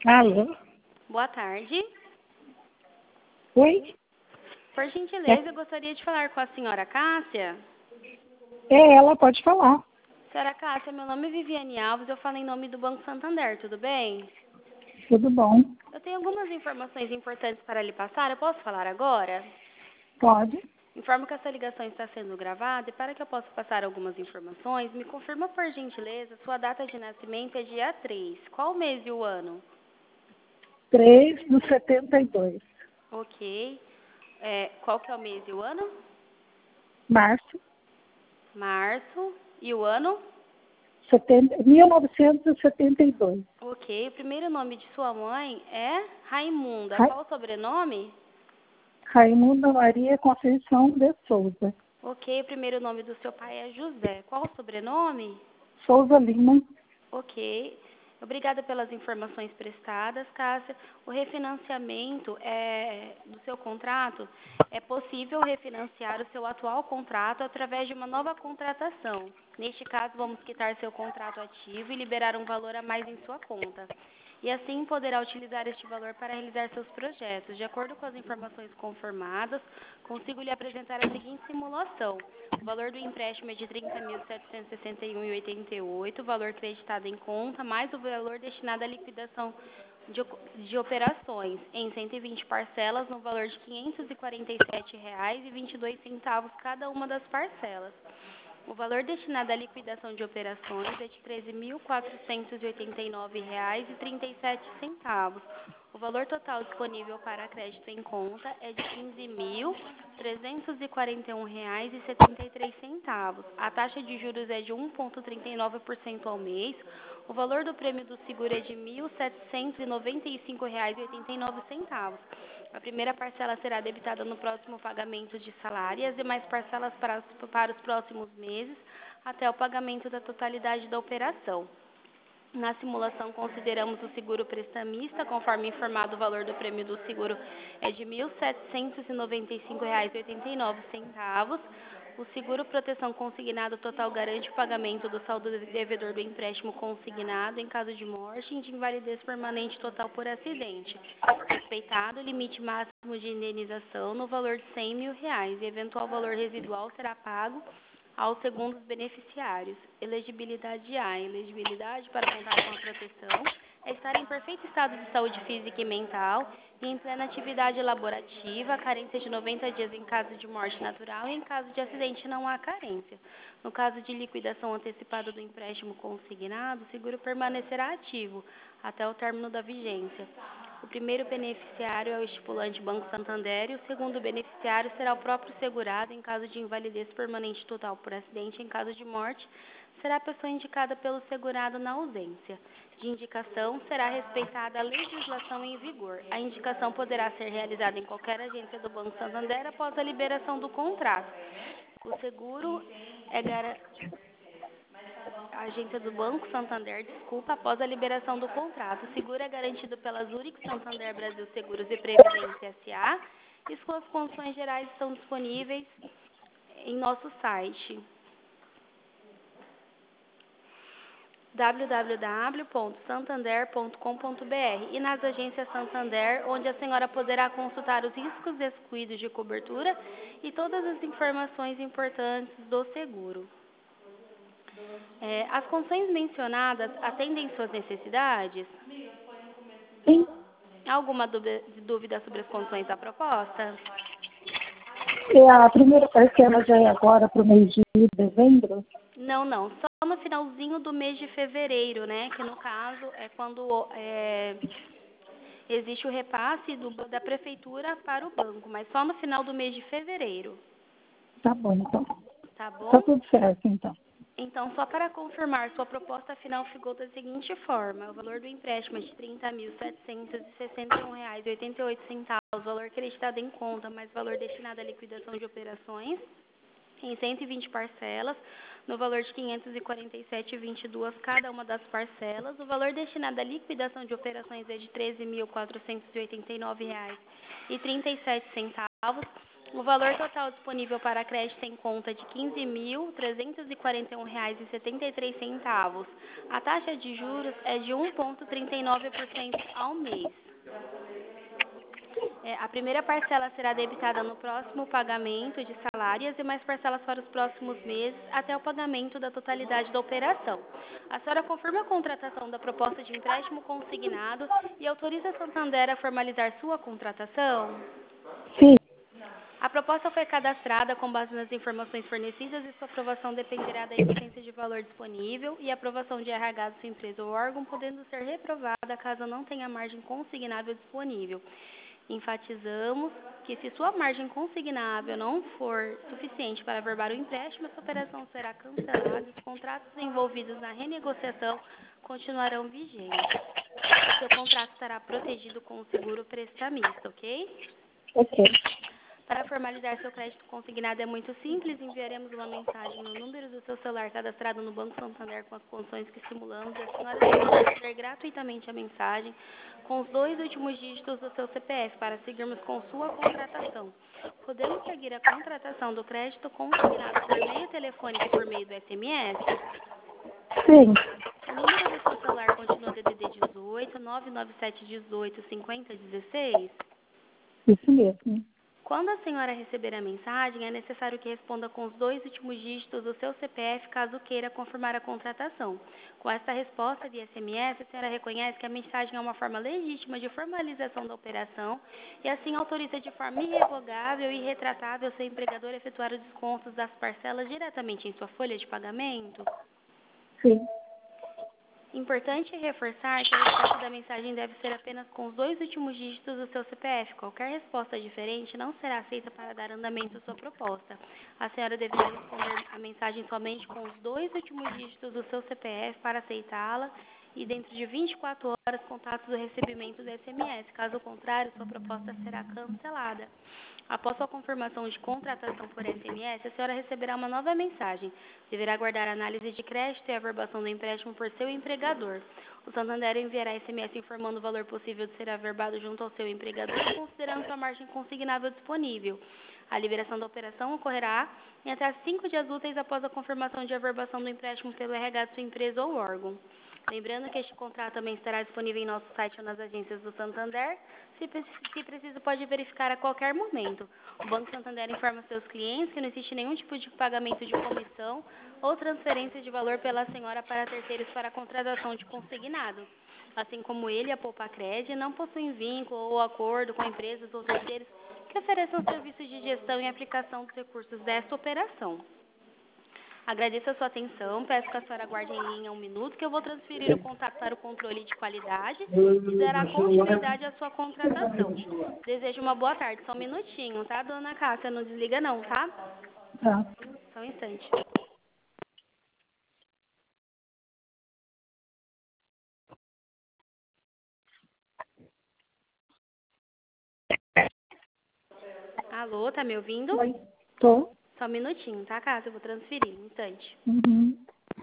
Alô? Boa tarde. Oi? Por gentileza, eu gostaria de falar com a senhora Cássia. Ela pode falar. Senhora Cássia, meu nome é Viviane Alves, eu falo em nome do Banco Santander, tudo bem? Tudo bom? Eu tenho algumas informações importantes para lhe passar, eu posso falar agora? Pode. Informo que essa ligação está sendo gravada e para que eu possa passar algumas informações, me confirma por gentileza, sua data de nascimento é dia 3. Qual o mês e o ano? 3/72. Ok. Qual que é o mês e o ano? Março, Março. E o ano? 1972. Ok. O primeiro nome de sua mãe é Raimunda. Ra Qual o sobrenome? Raimunda Maria Conceição de Souza. Ok. O primeiro nome do seu pai é José. Qual o sobrenome? Souza Lima. Ok. Obrigada pelas informações prestadas, Cássia. O refinanciamento do seu contrato, é possível refinanciar o seu atual contrato através de uma nova contratação. Neste caso, vamos quitar seu contrato ativo e liberar um valor a mais em sua conta. E assim poderá utilizar este valor para realizar seus projetos. De acordo com as informações conformadas, consigo lhe apresentar a seguinte simulação. O valor do empréstimo é de R$ 30.761,88, o valor creditado em conta, mais o valor destinado à liquidação de operações, em 120 parcelas, no valor de R$ 547,22 cada uma das parcelas. O valor destinado à liquidação de operações é de R$ 13.489,37. O valor total disponível para crédito em conta é de R$ 15.341,73. A taxa de juros é de 1,39% ao mês. O valor do prêmio do seguro é de R$ 1.795,89. A primeira parcela será debitada no próximo pagamento de salário e as demais parcelas para os próximos meses, até o pagamento da totalidade da operação. Na simulação, consideramos o seguro prestamista, conforme informado, o valor do prêmio do seguro é de R$ 1.795,89. O seguro proteção consignado total garante o pagamento do saldo devedor do empréstimo consignado em caso de morte e de invalidez permanente total por acidente. Respeitado o limite máximo de indenização no valor de R$ 100 mil e eventual valor residual será pago aos segundos beneficiários. Elegibilidade A. Elegibilidade para contar com a proteção é estar em perfeito estado de saúde física e mental e em plena atividade laborativa, carência de 90 dias em caso de morte natural e em caso de acidente não há carência. No caso de liquidação antecipada do empréstimo consignado, o seguro permanecerá ativo até o término da vigência. O primeiro beneficiário é o estipulante Banco Santander e o segundo beneficiário será o próprio segurado em caso de invalidez permanente total por acidente. Em caso de morte, será a pessoa indicada pelo segurado na ausência de indicação, será respeitada a legislação em vigor. A indicação poderá ser realizada em qualquer agência do Banco Santander após a liberação do contrato. O seguro é a agência do Banco Santander, após a liberação do contrato. O seguro é garantido pela Zurich Santander Brasil Seguros e Previdência S.A. e suas condições gerais estão disponíveis em nosso site www.santander.com.br e nas agências Santander, onde a senhora poderá consultar os riscos excluídos de cobertura e todas as informações importantes do seguro. As condições mencionadas atendem suas necessidades? Sim. Alguma dúvida sobre as condições da proposta? A primeira parcela já é agora para o mês de dezembro? Não. Só no finalzinho do mês de fevereiro, né? Que no caso é quando existe o repasse da prefeitura para o banco, mas só no final do mês de fevereiro. Tá bom, então. Tá Tá bom? tudo certo, então. Então, só para confirmar, sua proposta final ficou da seguinte forma. O valor do empréstimo é de R$ 30.761,88, o valor creditado em conta, mais valor destinado à liquidação de operações, em 120 parcelas, no valor de R$ 547,22 cada uma das parcelas. O valor destinado à liquidação de operações é de R$ 13.489,37. O valor total disponível para crédito em conta é de R$ 15.341,73. A taxa de juros é de 1,39% ao mês. A primeira parcela será debitada no próximo pagamento de salários e mais parcelas para os próximos meses até o pagamento da totalidade da operação. A senhora confirma a contratação da proposta de empréstimo consignado e autoriza a Santander a formalizar sua contratação? Sim. A proposta foi cadastrada com base nas informações fornecidas e sua aprovação dependerá da existência de valor disponível e aprovação de RH de sua empresa ou órgão, podendo ser reprovada caso não tenha margem consignável disponível. Enfatizamos que se sua margem consignável não for suficiente para averbar o empréstimo, essa operação será cancelada e os contratos envolvidos na renegociação continuarão vigentes. O seu contrato estará protegido com o seguro prestamista, ok? Ok. Para formalizar seu crédito consignado é muito simples, enviaremos uma mensagem no número do seu celular cadastrado no Banco Santander com as condições que simulamos e a senhora deverá receber gratuitamente a mensagem com os 2 últimos dígitos do seu CPF para seguirmos com sua contratação. Podemos seguir a contratação do crédito consignado por meio telefônico e por meio do SMS? Sim. O número do seu celular continua DDD 18 997 18 50 16? Isso mesmo. Quando a senhora receber a mensagem, é necessário que responda com os 2 últimos dígitos do seu CPF, caso queira confirmar a contratação. Com esta resposta de SMS, a senhora reconhece que a mensagem é uma forma legítima de formalização da operação e assim autoriza de forma irrevogável e irretratável seu empregador a efetuar os descontos das parcelas diretamente em sua folha de pagamento? Sim. Importante reforçar que a resposta da mensagem deve ser apenas com os 2 últimos dígitos do seu CPF. Qualquer resposta diferente não será aceita para dar andamento à sua proposta. A senhora deverá responder a mensagem somente com os 2 últimos dígitos do seu CPF para aceitá-la e dentro de 24 horas contatos do recebimento do SMS. Caso contrário, sua proposta será cancelada. Após sua confirmação de contratação por SMS, a senhora receberá uma nova mensagem. Deverá aguardar a análise de crédito e a averbação do empréstimo por seu empregador. O Santander enviará SMS informando o valor possível de ser averbado junto ao seu empregador, considerando sua margem consignável disponível. A liberação da operação ocorrerá em até 5 dias úteis após a confirmação de averbação do empréstimo pelo RH de sua empresa ou órgão. Lembrando que este contrato também estará disponível em nosso site ou nas agências do Santander. Se preciso, pode verificar a qualquer momento. O Banco Santander informa seus clientes que não existe nenhum tipo de pagamento de comissão ou transferência de valor pela senhora para terceiros para a contratação de consignado. Assim como ele, a Poupacred não possuem vínculo ou acordo com empresas ou terceiros que ofereçam serviços de gestão e aplicação dos recursos desta operação. Agradeço a sua atenção, peço que a senhora aguarde em linha 1 minuto, que eu vou transferir o contato para o controle de qualidade e dará continuidade à sua contratação. Desejo uma boa tarde, só um minutinho, tá, dona Cássia? Não desliga não, tá? Tá. Só um instante. Alô, tá me ouvindo? Oi. Tô. Só um minutinho, tá, Cássia? Eu vou transferir, um instante. Uhum.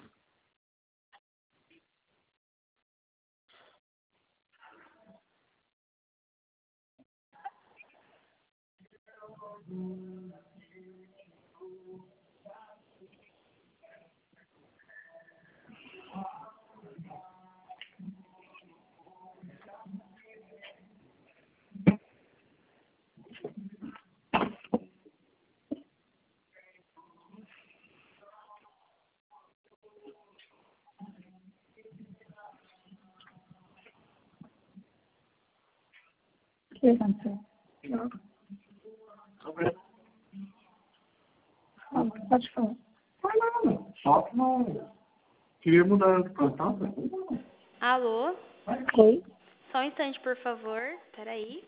O que aconteceu? Pode falar. Não, só que não. Queria mudar de plantão. Alô? Oi. Só um instante, por favor. Peraí.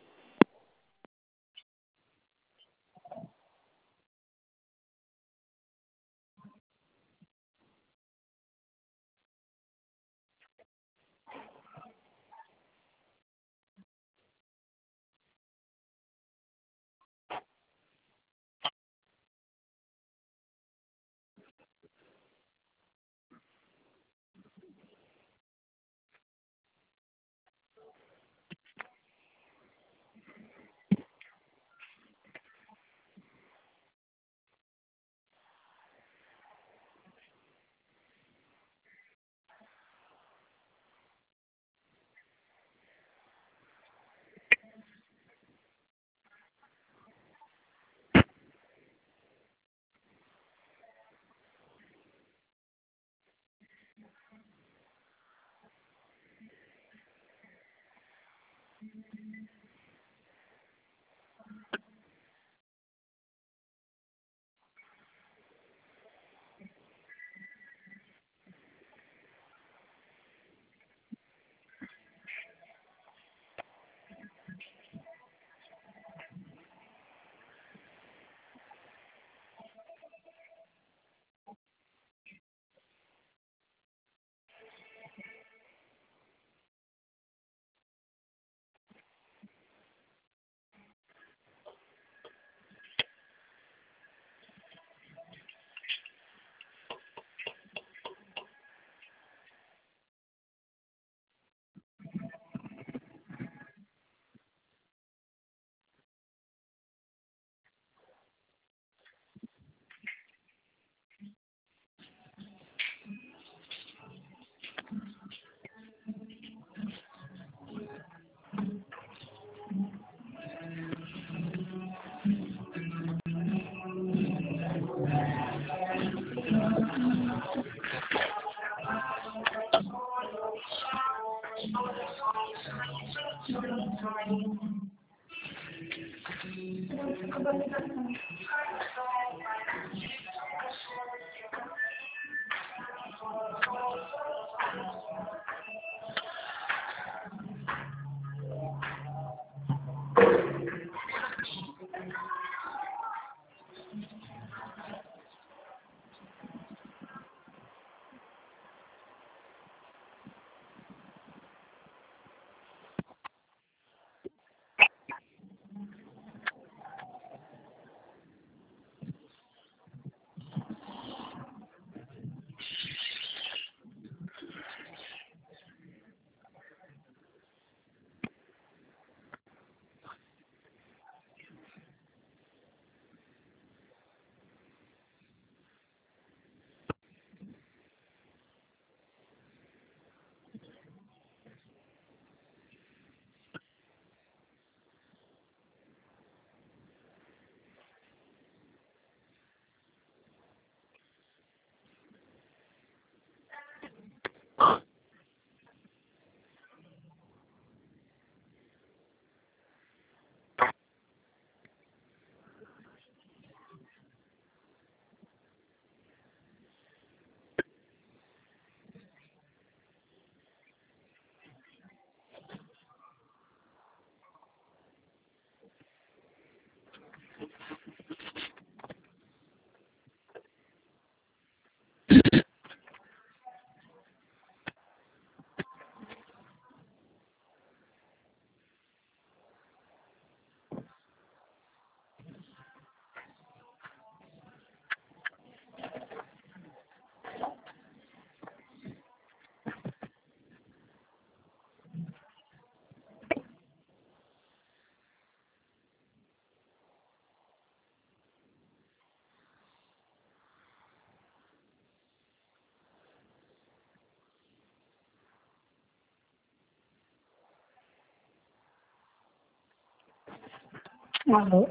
Alô?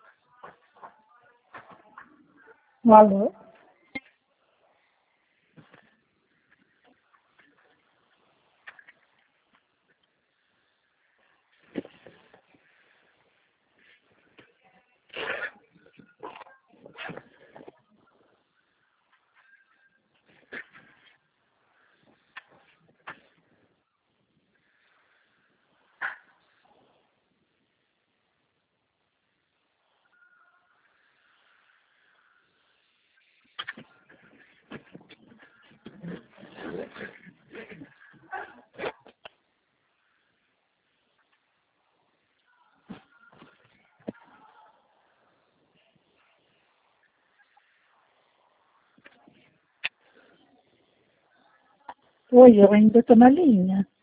Alô? Oi, eu ainda estou na linha.